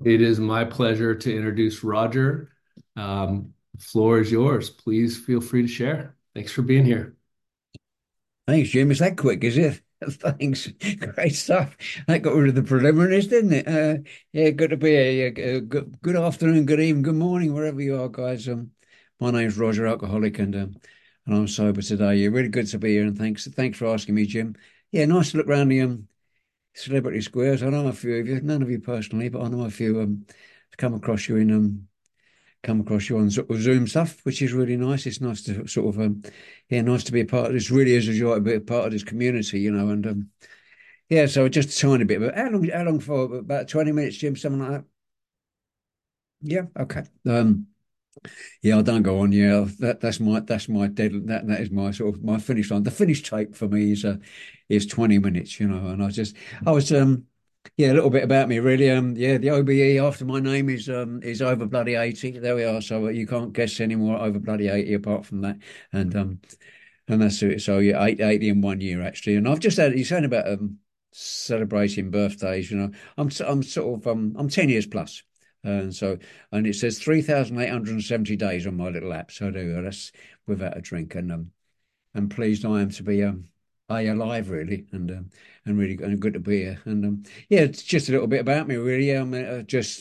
It is my pleasure to introduce Roger. The floor is yours. Please feel free to share. Thanks for being here. Thanks, Jim. It's that quick, is it? Thanks. Great stuff. That got rid of the preliminaries, didn't it? Yeah, good to be here. Yeah, good afternoon, good evening, good morning, wherever you are, guys. My name's Roger, alcoholic, and I'm sober today. Yeah, really good to be here, and thanks for asking me, Jim. Yeah, nice to look around the celebrity squares. I know a few of you, none of you personally, but I know a few. Come across you in come across you on sort of Zoom stuff, which is really nice. It's nice to sort of, yeah, nice to be a part of this. Really is a joy to be a part of this community, and yeah. So just a tiny bit, but how long for? About 20 minutes, Jim, something like that. Yeah, okay. Yeah, I don't go on. Yeah, that's my dead. That is my sort of my finish line. The finish tape for me is 20 minutes, and I was yeah, a little bit about me really. Yeah, the OBE after my name is over bloody 80. There we are. So you can't guess any more over bloody 80 apart from that. And um and that's it. So yeah, 80 in 1 year actually. And I've just had you saying about celebrating birthdays, I'm sort of I'm 10 years plus. And so, and it says 3,870 days on my little app. So there we go. That's without a drink. And pleased I am to be alive really, and really and good to be here. And yeah, it's just a little bit about me really. Just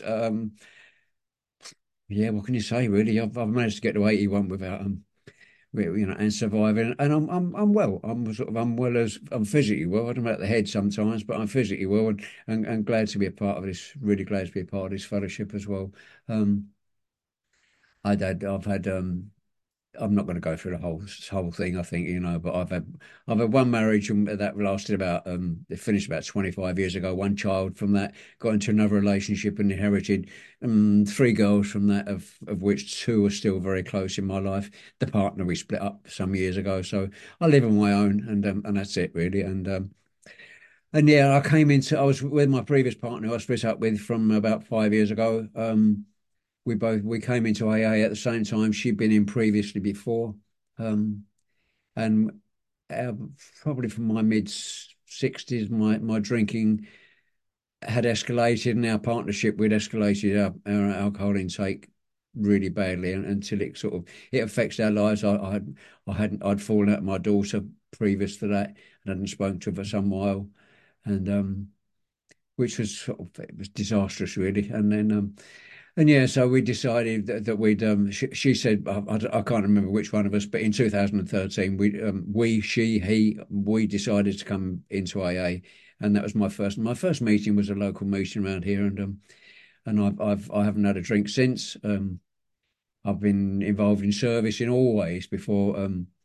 yeah, what can you say really? I've managed to get to 81 without and surviving. And I'm well. I'm well as I'm physically well. I'm at the head sometimes, but I'm physically well, and glad to be a part of this. Really glad to be a part of this fellowship as well. Um, I've had I'm not going to go through the whole thing. I think but I've had one marriage and that lasted about it finished about 25 years ago. One child from that, got into another relationship and inherited three girls from that, of which two are still very close in my life. The partner we split up some years ago, so I live on my own, and that's it really. And yeah, I was with my previous partner who I split up with from about 5 years ago. We came into AA at the same time. She'd been in previously before, um, and uh, probably from my mid 60s, my drinking had escalated, and our partnership we'd escalated our alcohol intake really badly, and, until it affects our lives. I'd fallen out with my daughter previous to that, and hadn't spoken to her for some while, and which was it was disastrous really, and yeah, so we decided that we'd. She said, I can't remember which one of us, but in 2013, we decided to come into AA, and that was my first meeting was a local meeting around here, and I haven't had a drink since. I've been involved in service in all ways before.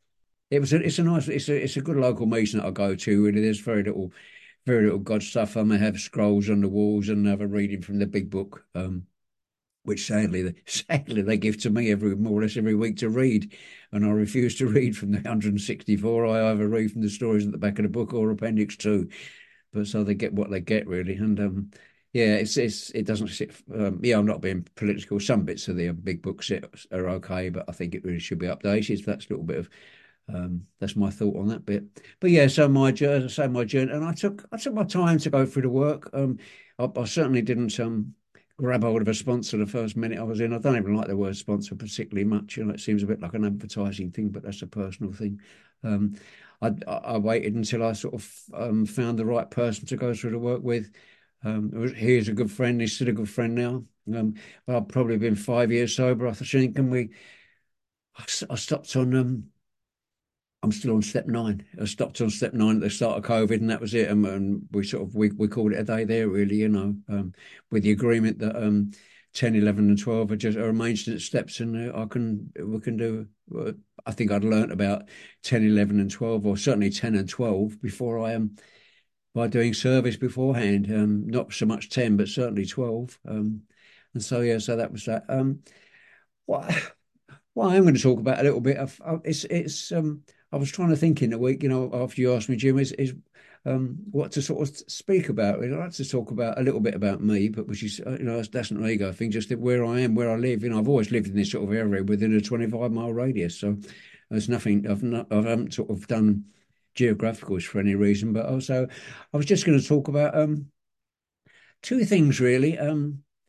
It's a good local meeting that I go to. Really, there's very little God stuff. I may have scrolls on the walls and have a reading from the big book. Which sadly they give to me every more or less every week to read, and I refuse to read from the 164. I either read from the stories at the back of the book or Appendix 2. But so they get what they get really, and yeah, it doesn't sit. Yeah, I'm not being political. Some bits of the big book are okay, but I think it really should be updated. That's a little bit of that's my thought on that bit. But yeah, so my journey, and I took my time to go through the work. I certainly didn't grab hold of a sponsor the first minute I was in. I don't even like the word sponsor particularly much. It seems a bit like an advertising thing, but that's a personal thing. Um, I waited until I sort of found the right person to go through the work with. He's a good friend. He's still a good friend now. I've probably been 5 years sober, I think, and I stopped on I'm still on step nine. I stopped on step nine at the start of COVID, and that was it. And we called it a day there, really. With the agreement that 10, 11, and 12 are maintenance steps, and we can do. I think I'd learnt about 10, 11, and 12, or certainly 10 and 12 before I am by doing service beforehand. Not so much 10, but certainly 12. And so yeah, so that was that. What what I am going to talk about a little bit of it's I was trying to think in the week, after you asked me, Jim, is what to sort of speak about. I'd like to talk about a little bit about me, but which is that's an ego thing, just that where I am, where I live. I've always lived in this sort of area within a 25-mile radius, so there's nothing I haven't sort of done geographicals for any reason, but also I was just going to talk about two things really.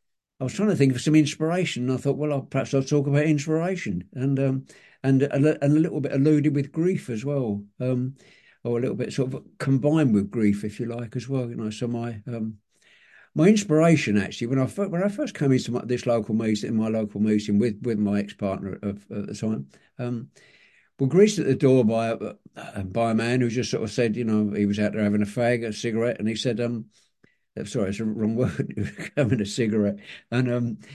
I was trying to think of some inspiration. And I thought, well, perhaps I'll talk about inspiration and a little bit alluded with grief as well, or a little bit sort of combined with grief, if you like, as well. So my inspiration actually when I first came into my local meeting with my ex partner at the time, we're greeted at the door by a man who just sort of said, he was out there having a fag, a cigarette, and he said, sorry, it's a wrong word, having a cigarette, and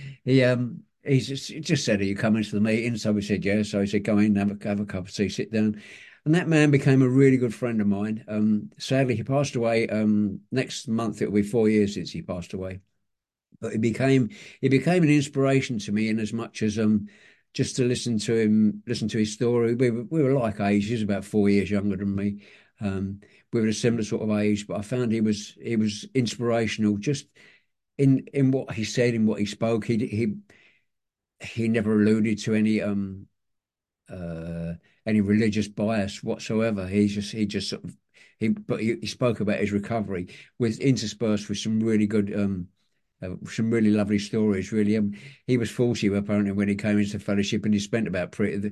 he just said, "Are you coming to the meeting?" So we said, "Yeah." So he said, "Go in, have a cup of tea, sit down." And that man became a really good friend of mine. Sadly, he passed away. Next month it'll be 4 years since he passed away. But he became an inspiration to me in as much as just to listen to his story. We were like age. He was about 4 years younger than me. We were a similar sort of age, but I found he was inspirational just in what he said, in what he spoke. He never alluded to any religious bias whatsoever. He just sort of he spoke about his recovery with interspersed with some really lovely stories. Really, he was 40 apparently when he came into fellowship, and he spent about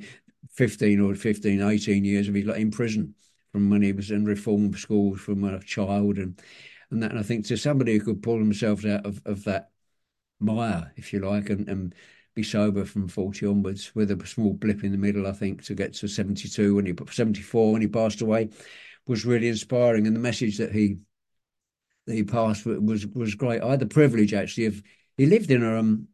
18 years of his life in prison from when he was in reform schools from a child, and that. And I think to somebody who could pull themselves out of that mire, if you like, and be sober from 40 onwards with a small blip in the middle, I think, to get to 72 when he 74 when he passed away, was really inspiring. And the message that he passed was great. I had the privilege actually of he lived in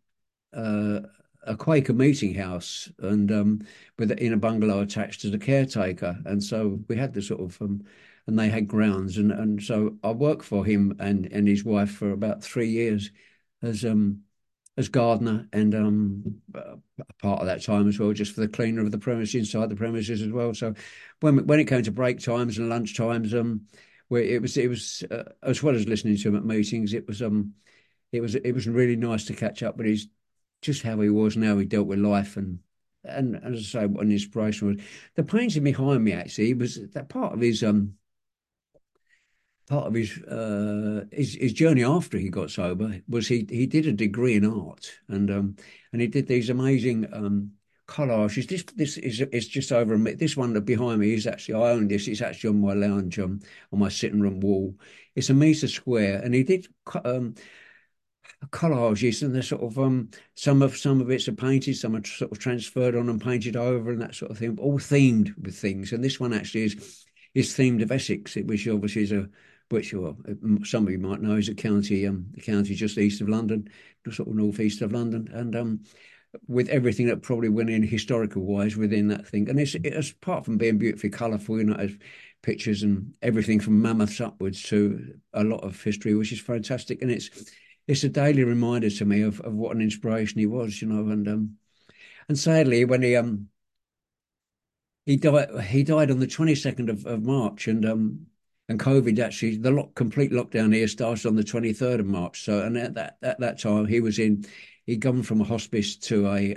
a Quaker meeting house and in a bungalow attached to the caretaker, and so we had the sort of and they had grounds, and so I worked for him and his wife for about 3 years as as gardener and part of that time as well, just for the cleaner of the premises inside the premises as well. So when it came to break times and lunch times, where it was as well as listening to him at meetings, it was really nice to catch up with his just how he was and how he dealt with life and as I say, what an inspiration was. The painting behind me actually was that part of his journey after he got sober was he did a degree in art and he did these amazing collages. This is just over a minute. This one that behind me is actually I own this. It's actually on my lounge on my sitting room wall. It's a metre square, and he did collages, and they're sort of some of it's are painted, some are sort of transferred on and painted over, and that sort of thing, all themed with things. And this one actually is themed of Essex, which obviously is which some of you might know is a county just east of London, sort of northeast of London, and with everything that probably went in historical wise within that thing. And it's apart from being beautifully colourful, as pictures and everything from mammoths upwards to a lot of history, which is fantastic. And it's a daily reminder to me of what an inspiration he was, and sadly when he died on the 22nd of March, and COVID actually complete lockdown here started on the 23rd of March. So and at that time he'd gone from a hospice to a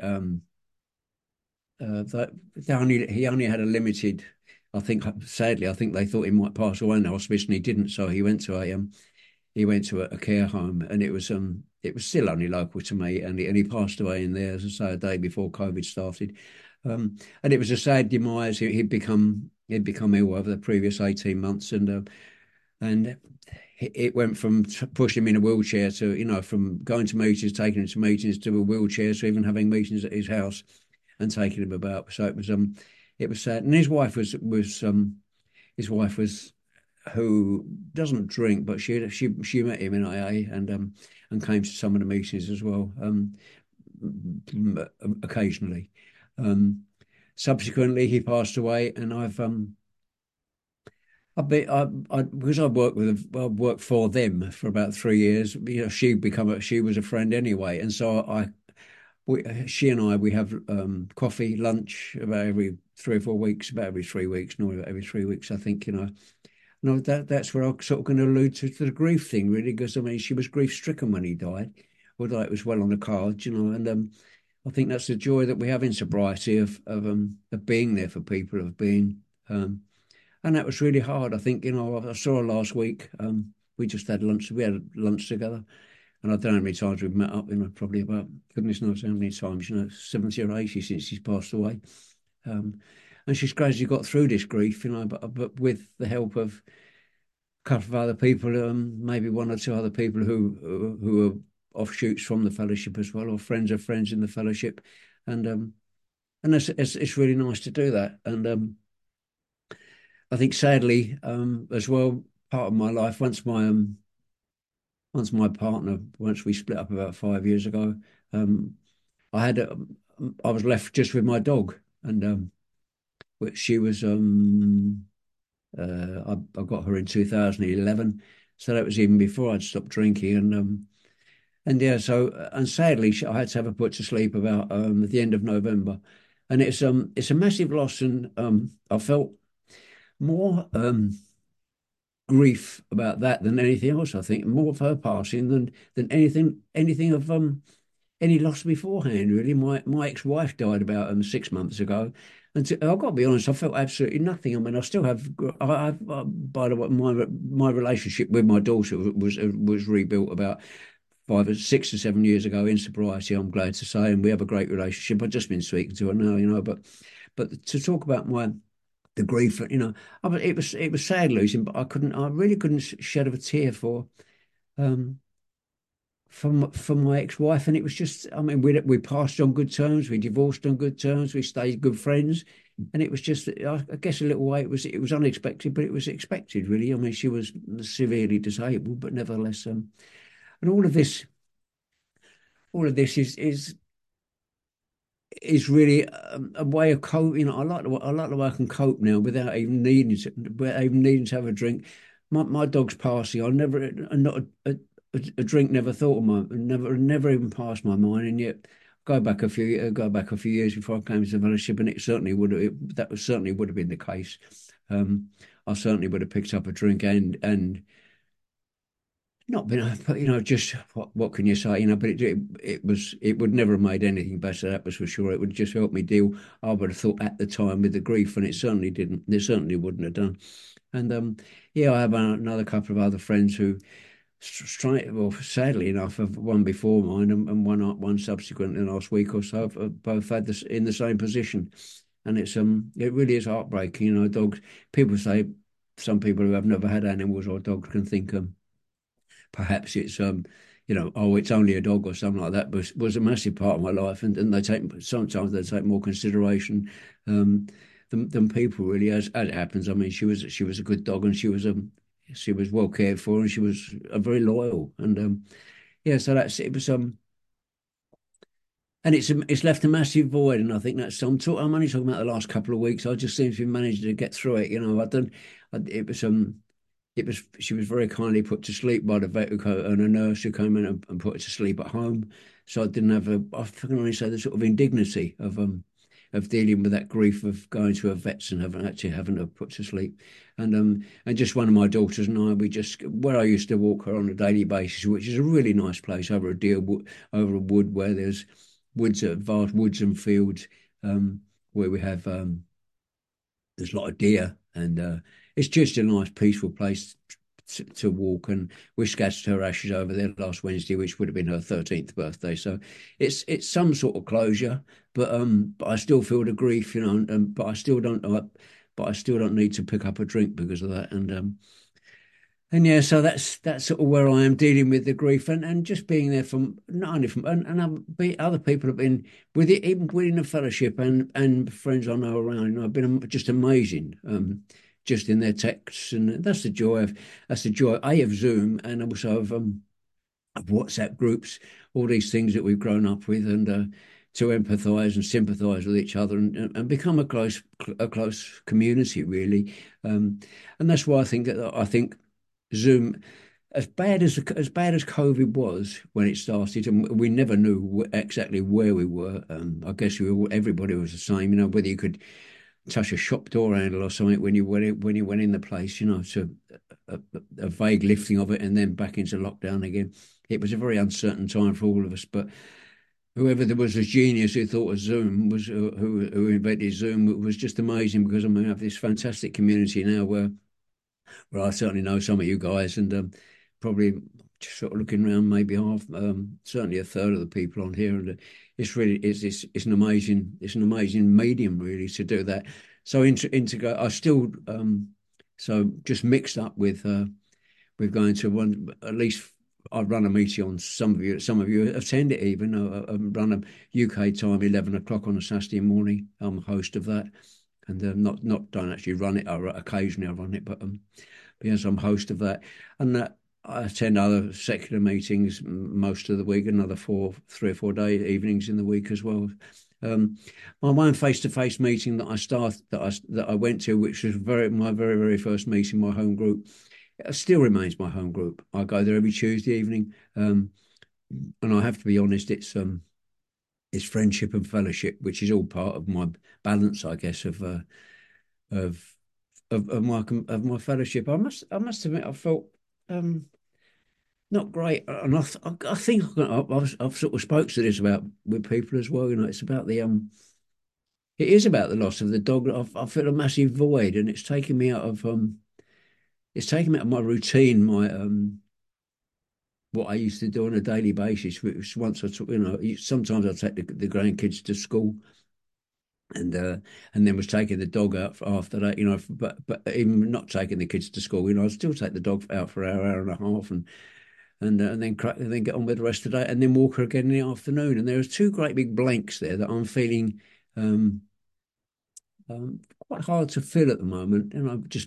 he only had a limited. I think sadly I think they thought he might pass away in the hospice, and he didn't. So he went to a care home, and it was still only local to me, and he passed away in there, as I say, a day before COVID started. And it was a sad demise. He'd become ill over the previous 18 months, and it went from pushing him in a wheelchair to, from going to meetings, taking him to meetings, to a wheelchair, to even having meetings at his house and taking him about. So it was sad. And his wife was who doesn't drink, but she met him in AA and came to some of the meetings as well, occasionally. Subsequently, he passed away, and because I worked for them for about 3 years. She was a friend anyway, and so she and I we have coffee, lunch about every 3 or 4 weeks, about every 3 weeks, normally about every 3 weeks, I think. No, that's where I'm sort of going to allude to the grief thing, really, because I mean she was grief stricken when he died, although it was well on the cards, and I think that's the joy that we have in sobriety of being there for people, and that was really hard. I think I saw her last week. We just had lunch. We had lunch together, And I don't know how many times we've met up, probably about goodness knows how many times, 70 or 80 since he's passed away. Um, and she's gradually got through this grief, but with the help of a couple of other people, maybe one or two other people who are offshoots from the fellowship as well, or friends of friends in the fellowship, and it's really nice to do that. And I think sadly, as well, part of my life once my partner once we split up about 5 years ago, um, I had a, I was left just with my dog, and which she was I got her in 2011, so that was even before I'd stopped drinking, and yeah, so and sadly I had to have her put to sleep about at the end of November, and it's a massive loss, and I felt more grief about that than anything else. I think more of her passing than anything of any loss beforehand. Really, my ex-wife died about 6 months ago, and I've got to be honest, I felt absolutely nothing. I mean, I still have. By the way, my relationship with my daughter was rebuilt about 5 or 6 or 7 years ago in sobriety. I'm glad to say, and we have a great relationship. I've just been speaking to her now, but to talk about the grief, it was sad losing, but I really couldn't shed a tear um, for my ex-wife, and it was just, I mean, we passed on good terms, we divorced on good terms, we stayed good friends, and it was just, I guess, a little way it was unexpected, but it was expected, really. I mean, she was severely disabled, but nevertheless, and all of this is really a way of cope. I like the way I can cope now without even needing to have a drink. My dog's passing. I never, not a drink never thought of never even passed my mind, and yet go back a few years before I came to the fellowship, and certainly would have been the case. I certainly would have picked up a drink and not been, but just what can you say, but it would never have made anything better. That was for sure. It would just help me deal. I would have thought at the time with the grief, and it certainly didn't. It certainly wouldn't have done. And yeah, I have another couple of other friends who, well, sadly enough, have one before mine and one subsequently last week or so have both had this in the same position, and it really is heartbreaking. Dogs. People say some people who have never had animals or dogs can think perhaps it's oh, it's only a dog or something like that, but was a massive part of my life, and sometimes they take more consideration um, than people really, as it happens. I mean, she was a good dog, and she was well cared for, and she was very loyal, and yeah, so that's it was and it's left a massive void, and I think I'm only talking about the last couple of weeks. I just seem to be managing to get through it. She was very kindly put to sleep by the vet and a nurse who came in and put her to sleep at home. So I didn't have I can only say the sort of indignity of dealing with that grief of going to a vet's and having her put to sleep. And just one of my daughters and I, we just where I used to walk her on a daily basis, which is a really nice place over over a wood where there's vast woods and fields, where we have there's a lot of deer, and it's just a nice, peaceful place to walk. And we scattered her ashes over there last Wednesday, which would have been her 13th birthday. So it's some sort of closure, but I still feel the grief, but I still don't need to pick up a drink because of that. And yeah, so that's sort of where I am dealing with the grief, and just being there from not only from and other people have been with it, even within the fellowship and friends I know around. Have been just amazing, just in their texts, and that's the joy of Zoom, and also of WhatsApp groups, all these things that we've grown up with, and to empathise and sympathise with each other, and become a close community really, and that's why I think Zoom, as bad as COVID was when it started, and we never knew exactly where we were. I guess everybody was the same. Whether you could touch a shop door handle or something when you went in the place. So a vague lifting of it and then back into lockdown again. It was a very uncertain time for all of us. But whoever there was a genius who thought of Zoom who invented Zoom was just amazing, because I mean, I have this fantastic community now where I certainly know some of you guys, and probably just sort of looking around, maybe half, certainly a third of the people on here, and it's really it's an amazing medium really to do that. So integrate. I still so just mixed up with going to one at least. I've run a meeting on some of you attend it even. I run a UK time 11 o'clock on a Saturday morning. I'm a host of that, and not don't actually run it. Occasionally I run it, but yes, I'm host of that, and I attend other secular meetings most of the week, another 3 or 4 day evenings in the week as well. My one face-to-face meeting that I went to, which was my very first meeting, my home group, it still remains my home group. I go there every Tuesday evening, and I have to be honest, it's friendship and fellowship, which is all part of my balance, I guess, of of my fellowship. I must admit, I felt not great, and I think I've sort of spoke to this about with people as well. You know, it is about the loss of the dog. I feel a massive void, and it's taken me out of my routine, my what I used to do on a daily basis. Which once I took, sometimes I take the grandkids to school, and then was taking the dog out after that. But even not taking the kids to school, I'd still take the dog out for an hour and a half, and then get on with the rest of the day, and then walk her again in the afternoon. And there's two great big blanks there that I'm feeling um, quite hard to fill at the moment. Just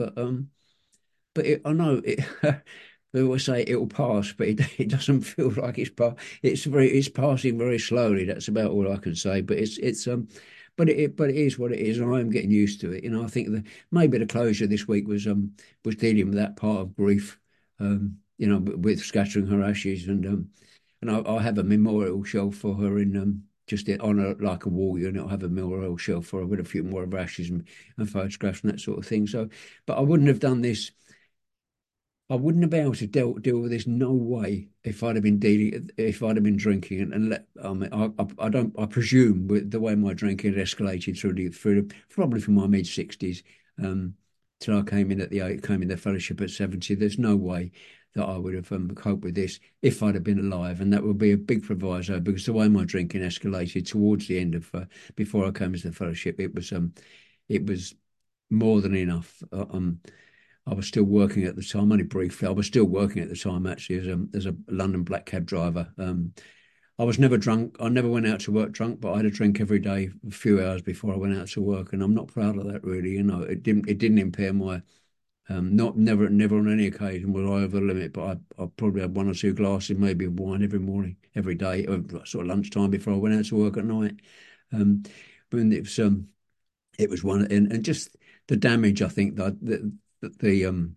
but I know it. They always say it will pass, but it doesn't feel like it's passing very slowly. That's about all I can say. But it is what it is, and I am getting used to it. I think that maybe the closure this week was dealing with that part of grief. With scattering her ashes, and I have a memorial shelf for her in just on like a wall unit. I have a memorial shelf for her with a few more of her ashes and photographs and that sort of thing. So, but I wouldn't have done this. I wouldn't have been able to deal with this. No way. If I'd have been drinking and let. I don't. I presume with the way my drinking had escalated probably from my mid 60s, till I came in the fellowship at 70. There's no way that I would have coped with this if I'd have been alive, and that would be a big proviso because the way my drinking escalated towards the end of before I came into the fellowship, it was more than enough. I was still working at the time, only briefly. I was still working at the time actually as a London black cab driver. I was never drunk. I never went out to work drunk, but I had a drink every day, a few hours before I went out to work, and I'm not proud of that really. It didn't impair my not never on any occasion was I over the limit, but I probably had one or two glasses, maybe of wine every morning, every day, or sort of lunchtime before I went out to work at night. Um, but it was one, and just the damage I think that the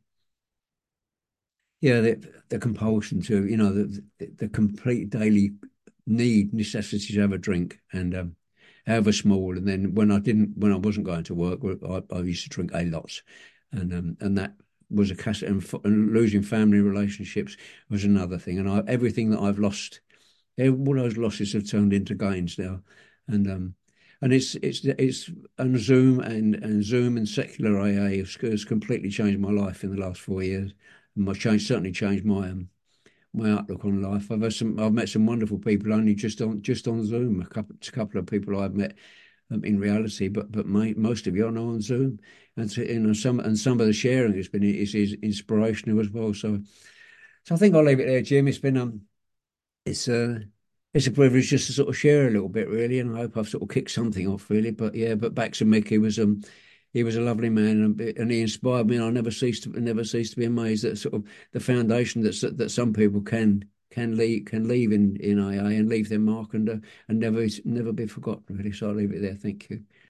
yeah, the compulsion to, the complete daily necessity to have a drink, and however small. And then when I wasn't going to work, I used to drink a lot, and that was a cast, and losing family relationships was another thing. And everything that I've lost, all those losses have turned into gains now, and it's and Zoom and secular AA has completely changed my life in the last 4 years. And certainly changed my outlook on life. I've met some wonderful people only just on Zoom. A couple of people I've met in reality, but most of you I know on Zoom, and so, some of the sharing is inspirational as well. So I think I'll leave it there, Jim. It's it's a privilege just to sort of share a little bit, really, and I hope I've sort of kicked something off, really. But yeah, but back to Mick, he was a lovely man, and he inspired me. And I never cease to be amazed at sort of the foundation that some people can leave in AA and leave their mark, and never be forgotten. Really, so I'll leave it there. Thank you.